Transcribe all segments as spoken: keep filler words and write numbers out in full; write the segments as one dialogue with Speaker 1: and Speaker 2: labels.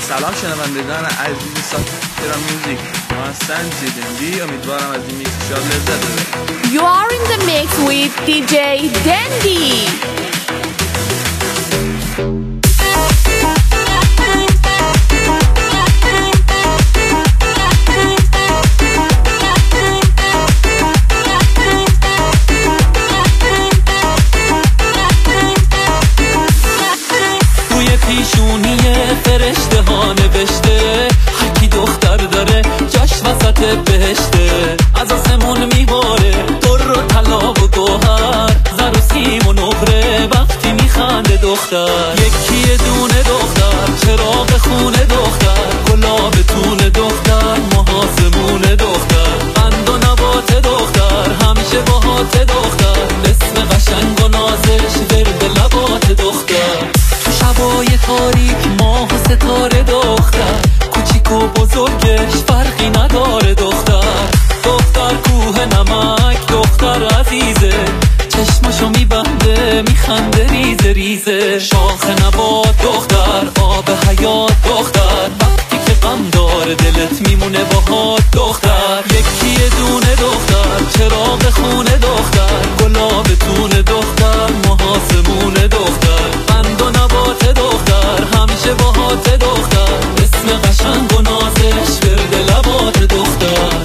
Speaker 1: سلام شنوندگان عزیز ساتیرا میوزیک، ما سنجیدیم دی. امیدوارم از این میکس شاد لذت ببرید.
Speaker 2: You are in the mix with دی جی Dandy.
Speaker 3: پیشونی فرشته ها نوشته هرکی دختر داره جاش وسط بهشته. از آسمون میباره در و طلا و گوهر، زر و سیم و نقره وقتی میخنده دختر. یکی دونه دختر، چراغ خونه دختر، گلابتون دختر، محاسمون دختر، قند و نبات دختر، همیشه باهات دختر، اسم قشنگ و نازش ورد لبات دختر. شبای تاریک ماه و ستاره دختر، کوچیک و بزرگش فرقی نداره دختر. دختر کوه نمک دختر عزیزه، چشمشو میبنده میخنده ریزه ریزه. شاخ نبات دختر، آب حیات دختر، وقتی که غم داره دلت میمونه باهات دختر. یکی دونه دختر، چراغ خونه دختر، گلابتون دختر، محاسمون دختر، قند و نبات دختر، همیشه باهات دختر، اسم قشنگ و نازش ورد لبات دختر.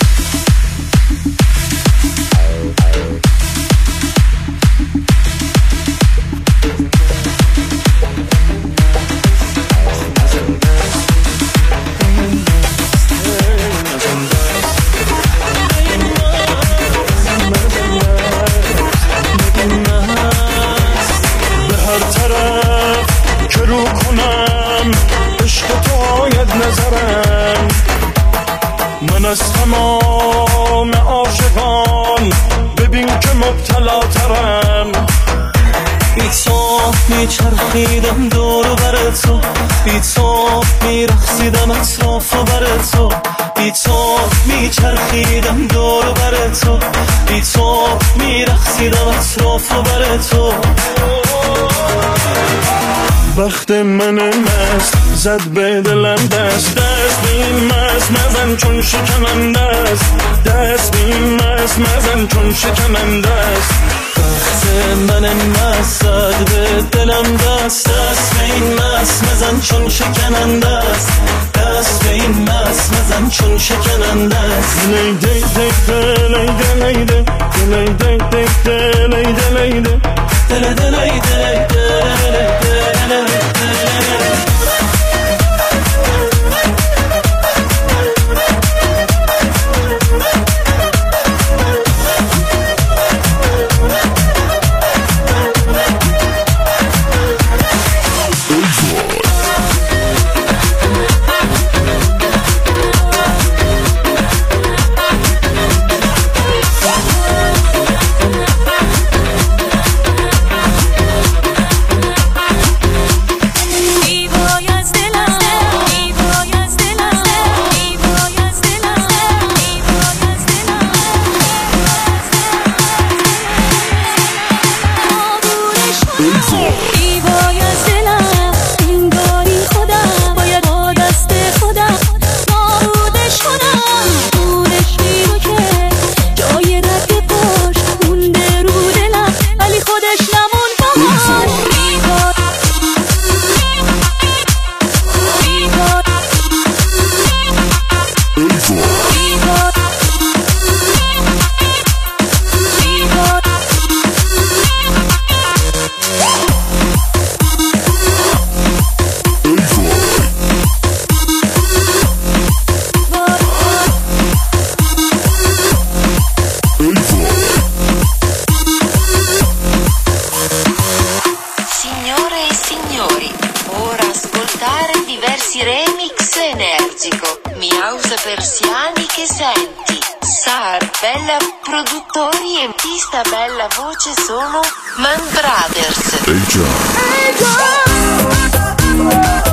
Speaker 4: من از تمام عاشقان ببین که مبتلا ترم.
Speaker 3: بی تو میچرخیدم دور و بر تو، بی تو میرقصیدم اطراف و بر تو، بی تو میچرخیدم دور و بر تو، بی تو میرقصیدم اطراف و بر تو.
Speaker 4: وقت من مست زد به دلم دست، دست به این مست مزن چون شکننده است، دست به این مست مزن چون شکننده است.
Speaker 3: وقت من مست زد به دلم دست، دست به این مست مزن چون شکننده است، دست به این مست مزن چون شکننده است.
Speaker 4: لیده لیده لیده لیده لیده لیده لیده لیده
Speaker 3: دل دل ای دل دل دل
Speaker 5: bella voce sono Man Brothers.
Speaker 4: Hey John. Hey John.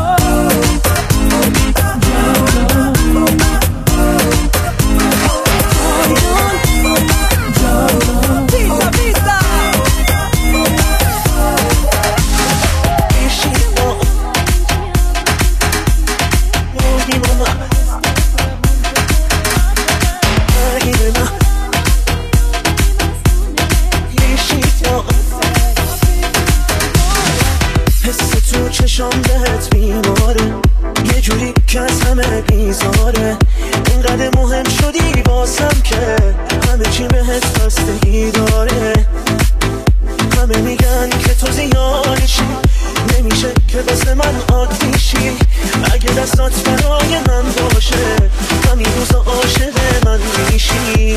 Speaker 4: عکس تو چشام بهت بیماره، یه جوری که از همه بیزاره. اینقدر مهم شدی واسم که همه چی بهت بستگی داره. همه میگن که تو زیادشی، نمیشه که واسه من عادی شی. اگه دستات برای من باشه همین روزا عاشق من میشی.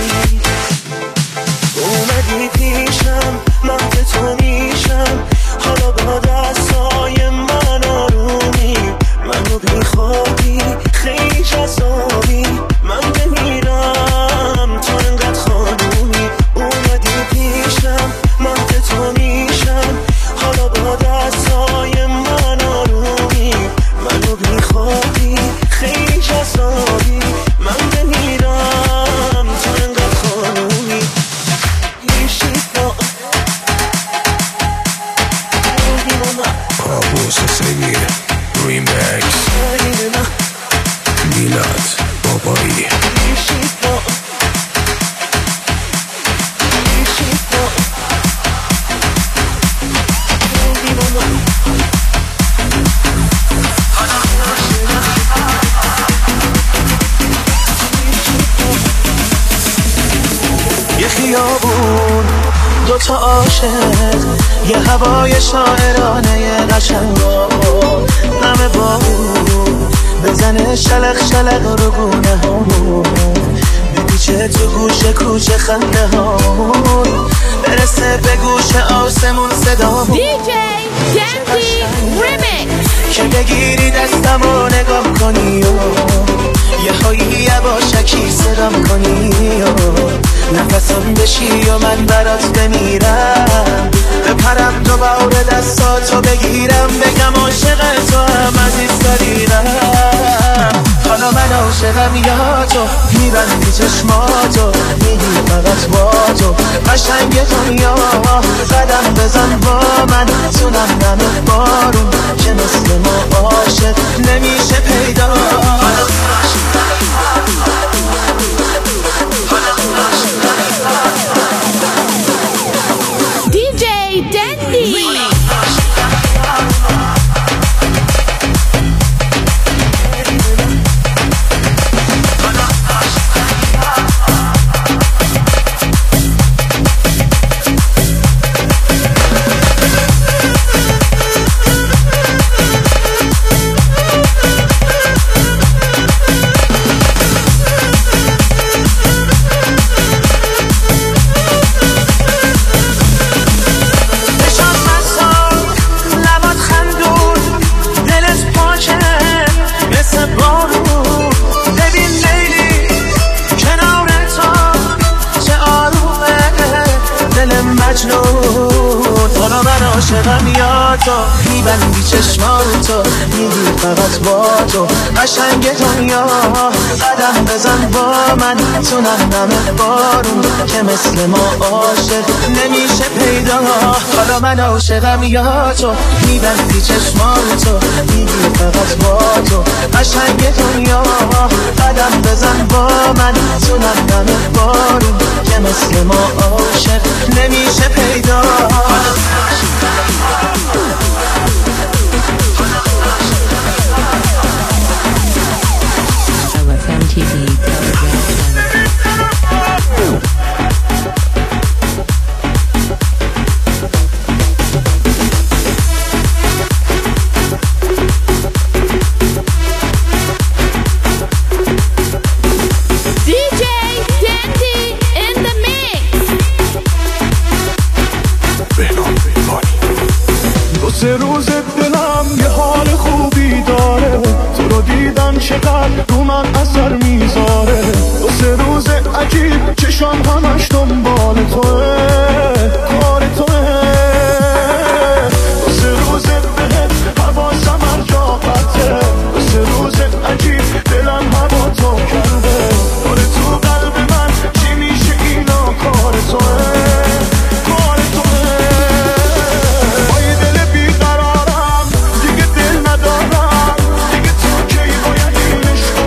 Speaker 4: اومدی پیشم مهد تو میشم، حالا با دستای من آرومی منو بیخوابی خیلی جذابی. من بمیرم تو انقدر خانومی. اومدی پیشم مهد تو میشم، حالا با دستای من آرومی منو بیخوابی خیلی جذابی. من بمیرم تو انقدر خانومی.
Speaker 6: کابوس سگیر ریمکس میلاد بابایی.
Speaker 4: یه خیابون دوتا عاشق، یه هوای شاعرانه قشنگا، نم بارون بزنه شلق شلق رو گونه هامون، بپیچه تو گوشه کوچه خنده هامون، برسه به گوش آسمون صدامون.
Speaker 2: دی جی دندی ریمیکس.
Speaker 4: که بگیری دستم و نگاه کنی و یه هایی یواشکی صدام کنی و نفسم بشی و من برات بمیرم، بپرم دوباره دستاتو بگیرم، بگم عاشق تو هم عزیز داریرم. حالا من عاشقم یا تو، میبندی چشماتو میگی فقط با تو قشنگ دنیا. قدم بزن با من تو نم نم بارون که مثل ما عاشق نمیشه پیدا.
Speaker 2: دی جی دندی. حالا من عاشقم یا تو، میبندی چشماتو میگی فقط با تو قشنگ دنیا. قدم بزن با من تو نم نم بارون که مثل ما عاشق نمیشه پیدا. حالا من عاشقم یا تو، میبندی چشماتو میگی فقط با تو قشنگ دنیا. قدم بزن با من تو نم نم بارون که مثل ما عاشق نمیشه پیدا.
Speaker 4: سه روز دلم یه حال خوبی داره، تو رو دیدن چقدر رو من اثر میذاره. دو سه روز عجیب چشام همش دنبال توه، کار توه. دو سه روز بهت حواسم هر جا قطعه، دو سه روز عجیب دلم هوا تو کرده. کار تو قلب من چی میشه اینا کار توه، کار توه. دیگه دل ندارم، دیگه تو کی باید اینش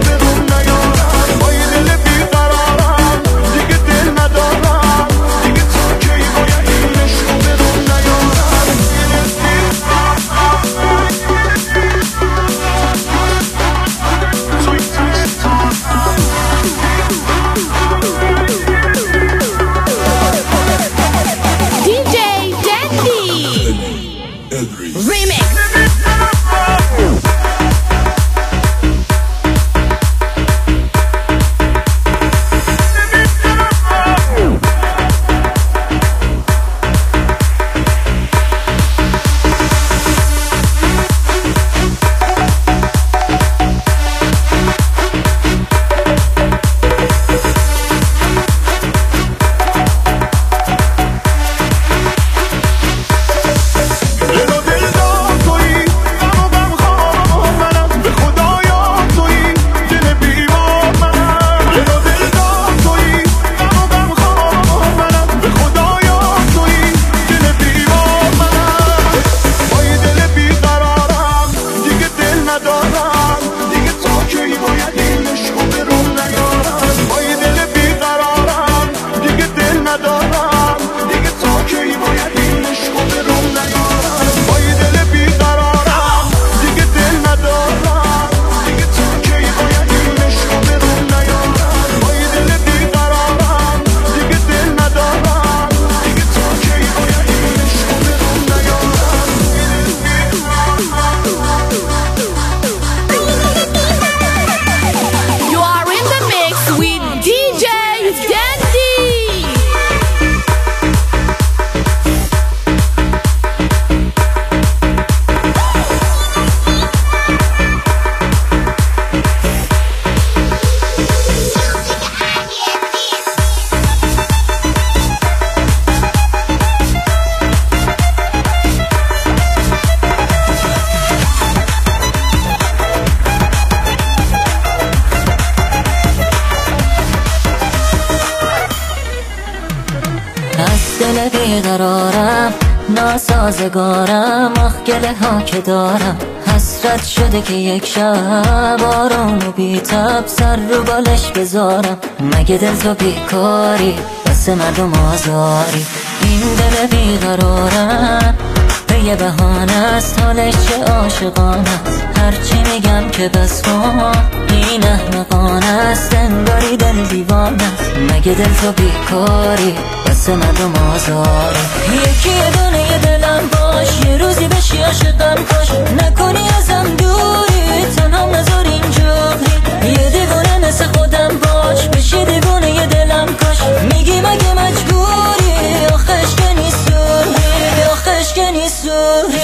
Speaker 7: ناسازگارم، آخ گله ها که دارم. حسرت شده که یک شب آروم و بی‌تاب سر رو بالش بذارم. مگه دل تو بیکاری واسه مردم آزاری؟ این دل بیقرارم به یه بهانه است، حالش چه عاشقانه است. هرچی میگم که بس کن این احمقانه است، انگاری دل دیوانه است. مگه دل تو بیکاری واسه مردم آزاری؟ یکی دونه دلم باش، یه روزی بشی عاشقم کاش. نکنی ازم دوری، تنها نذار اینجوری. یه دیوونه مثل خودم باش، بشی دیوونه یه دلم کاش. میگی مگه مجبوری، آخش که نیستوری، آخش که نیستوری.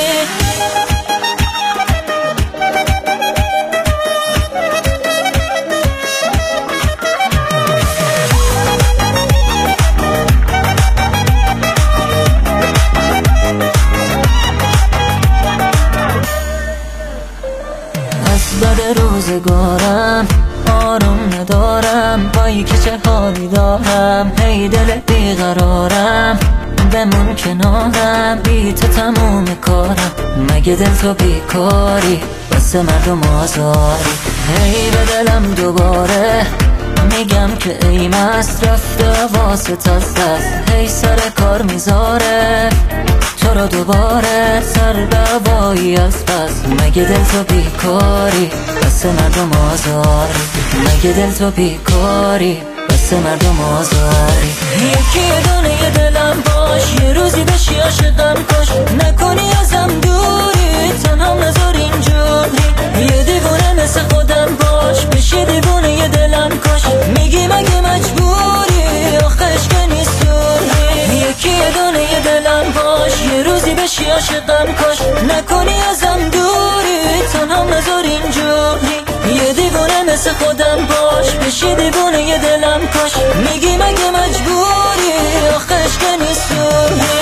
Speaker 7: بد روزگارم آروم ندارم، بایی که چه حالی دارم. هی دل بیقرارم بمون کنارم، بی تو تموم کارم. مگه دل تو بیکاری واسه مردم آزاری؟ هی به دلم دوباره میگم که ای مست رفته واسه از دست. هی سر کار میذاره تو رو دوباره سر دوایی از پس. مگه دل تو بیکاری واسه مردم آزاری؟ مگه دل تو بیکاری واسه مردم آزاری؟ یکی دونه دلم باش، یه روزی بشی عاشقم کاش. نکنی ازم دوری، تنها نذار اینجوری. یه دیوونه مثل خودم باش، بشی دیوونه یه دلم کاش. میگی مگه مجبوری، آخش که نیستوری. یکی دونه دلم باش، یه روزی بشی عاشقم کاش. نکنی ازم دوری، تنها نذار اینجوری. یه دیوونه مثل خودم باش، بشی دیوونه یه دلم کاش. میگی مگه مجبوری، آخش که نیستوری.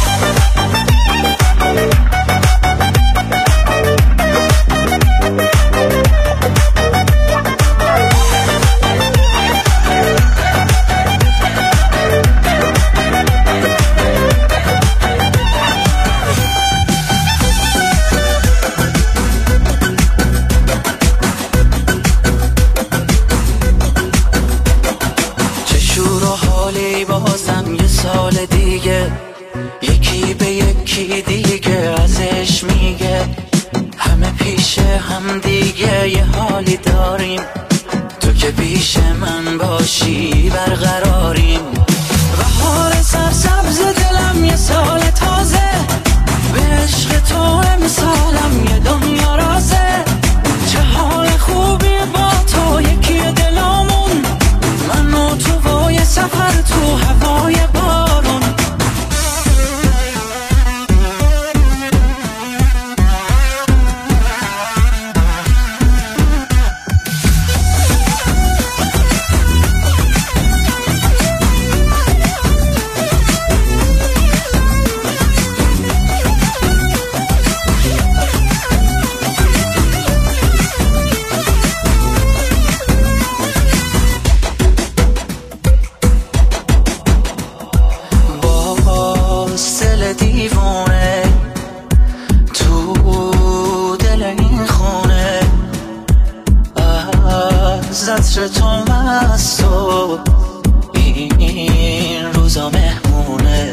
Speaker 3: بازم یه سال دیگه یکی به یکی دیگه ازش میگه همه پیش هم دیگه یه حالی داریم. تو که پیش من باشی برقراریم. بهار سرسبز دلم یه سال تازه، به عشق تو امسالم یه دنیا رازه. چه حال خوبی با تو یکی دلامون، من و تو و یه سفر تو هوای بارون. دیوونه تو دل این خونه، از عطر تو مست و این روزا مهمونه.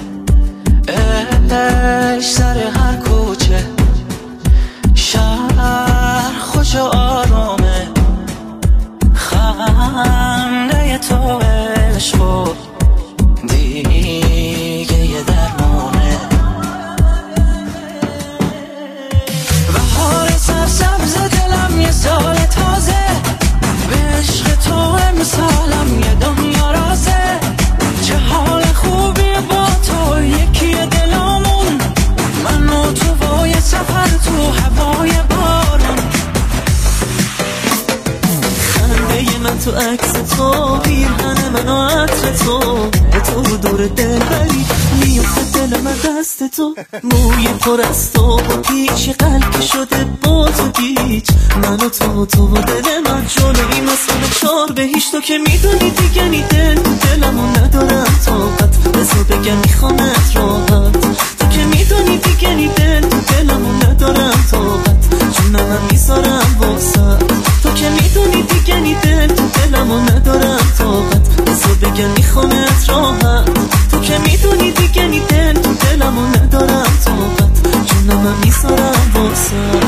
Speaker 3: عشق سر هر کوچه شهر خوش و آرومه. خنده تو عشق و دیگه یه درمونه. بهار سرسبز دلم یه سال تازه، به عشق تو امسالم یه دنیا رازه. چه حال خوبی با تو یکی دلامون، من و تو و یه سفر تو هوای بارون.
Speaker 7: خنده من تو عکس تو، پیرهن من و عطر تو، به تو دور دل بری میفته دل من دست تو. موی پر از تو و پیچ قلب شده با تو گیج. من و تو تو و دل من جلوی مسئله چار به هیچ. تو که میدونی دیگه نی دل دلمو ندارم طاقت، بذار بگم میخوامت راحت.
Speaker 2: که میدونی دیگه نی دل تو دلمو ندارم طاقت جونم من میذارم واسه تو که میدونی دیگه نی دل تو دلمو ندارم طاقت بذار بگم میخوامت راحت تو که میدونی دیگه نی دل تو دلمو ندارم طاقت جونم من میذارم واسه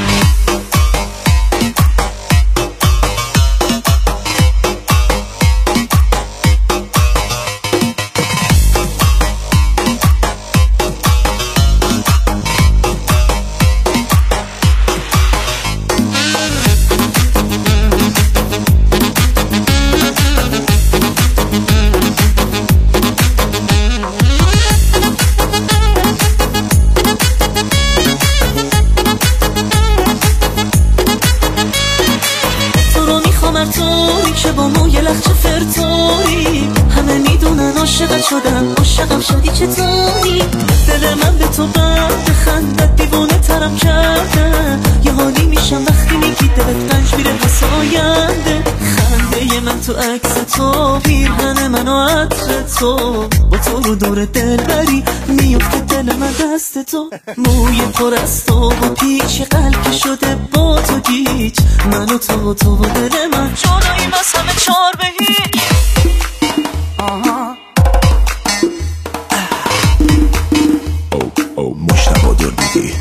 Speaker 2: طوری که با موی لخچه فرطوری همه میدونن عاشقت شدم عاشقم شدی چطوری دل من به تو بند خندت دیوانه ترم کرده یه حالی میشم وقتی میگی دلت رنج میره پس آینده خنده من تو عکس تو پیرهن من و عطر تو با تو رو دور دل بری میفته دل من دست تو موی پر از تو با پیچ قلب که شده با تو گیج من و تو و تو و دل من جداییم از همه چار به هیچ آها
Speaker 6: او او مشتبه درمیدی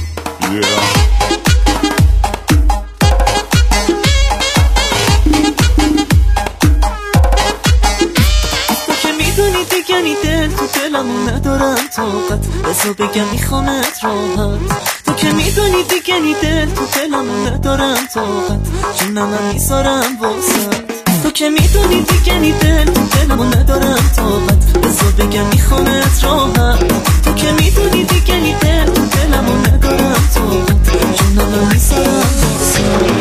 Speaker 2: تو که میدونی دیگه نی دل تو دلمو ندارم طاقت بذار بگم میخوامت راحت تو که میدونی دیگه نی دل تو دلمو ندارم طاقت جونم من میذارم واسه تو که میدونی دیگه نی دل تو دلمو ندارم طاقت بذار بگم میخوامت راحت تو که میدونی دیگه نی دل تو دلمو ندارم طاقت جونم من میذارم واسه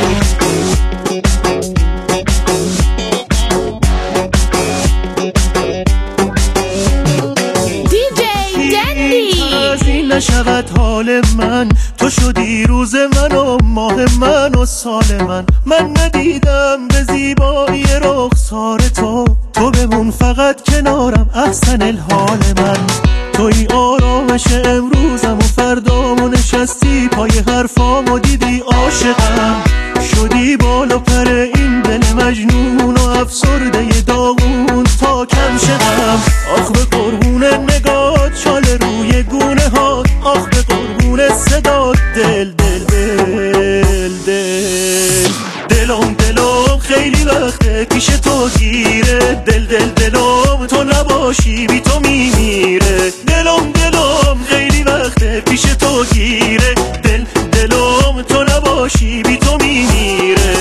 Speaker 4: نشود حال من تو شدی روز من و ماه من و سال من من ندیدم به زیبایی رخسار تو تو بمون فقط کنارم احسن الحال من توی آرامش امروزم و فردامو نشستی پای حرفامو دیدی عاشقم شدی بالا پر این دل مجنون و افسرده داغون تا کم شدم آخ به قربون نگات چال روی گونه ها آخ به قربون صدات دل دل دل دل دلم دلم خیلی وقته پیش تو گیره دل دل دلم تو نباشی بی تو میمیره دلم دلم خیلی وقته پیش تو گیره دل دلم تو نباشی بی تو میمیره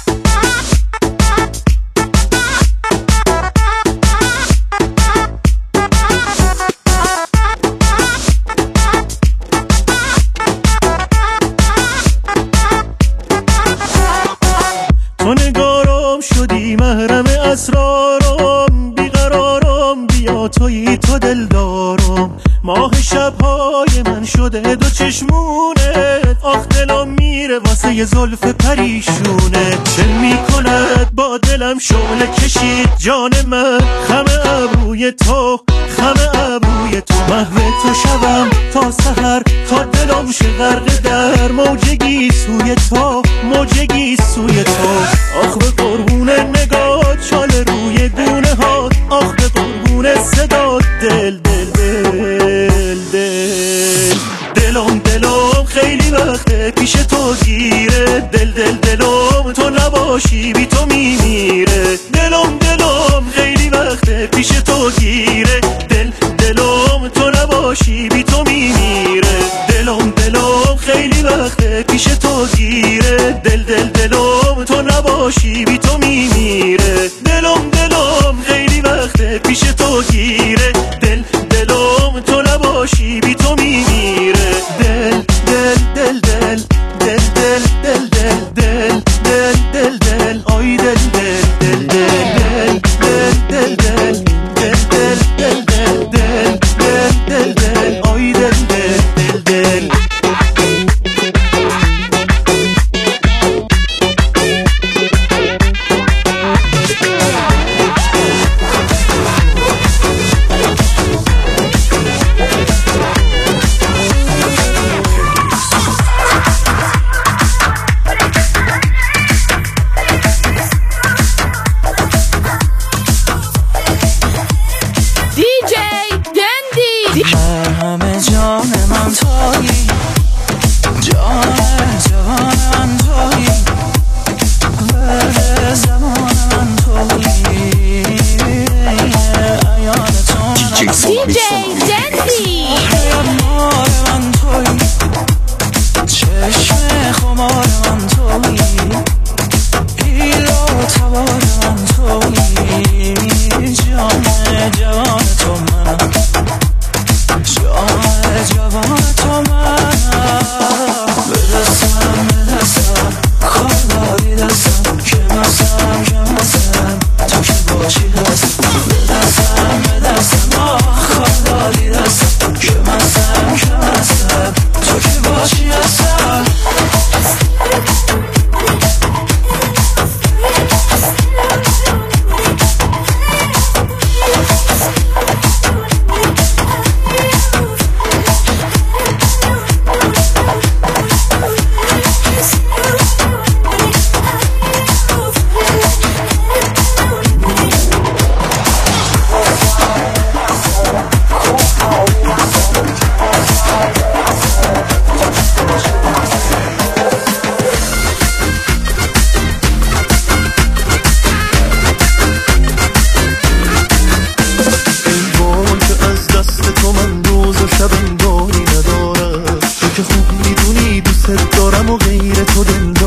Speaker 4: تو نگارم شدی محرم اسرارم بیقرارم بیا تویی تو دلدارم ماه شبهای من شده دو چشمونت آخ دلم میره واسه یه زلف پریشونت چه میکند با دلم شعله کشید جان من خم ابروی تو خم ابروی تو محو تو شبم تا سحر تا دلم شه غرق در موجگی سوی تو موجگی سوی تو آخ به قربون نگات چال روی گونه ها آخ به قربون صدات دل دل دل دل دلم دلم خیلی وقته پیش تو گیره دل دل دلم تو نباشی بی تو میمیره دلم دلم خیلی وقته پیش تو گیره دل دلم تو نباشی بی تو میمیره دلم دلم خیلی وقته پیش تو گیره دل دل دلم تو نباشی بی تو میمیره دلم دلم خیلی وقته پیش تو گیره دل دلم تو نباشی بی تو میمیره دل دل دل دل دل دل دل دل دل دل دل آی دل دل دل دل دل دل دل دل دل دل دل دل دل دل آی دل دل دل دل
Speaker 2: و غیر تو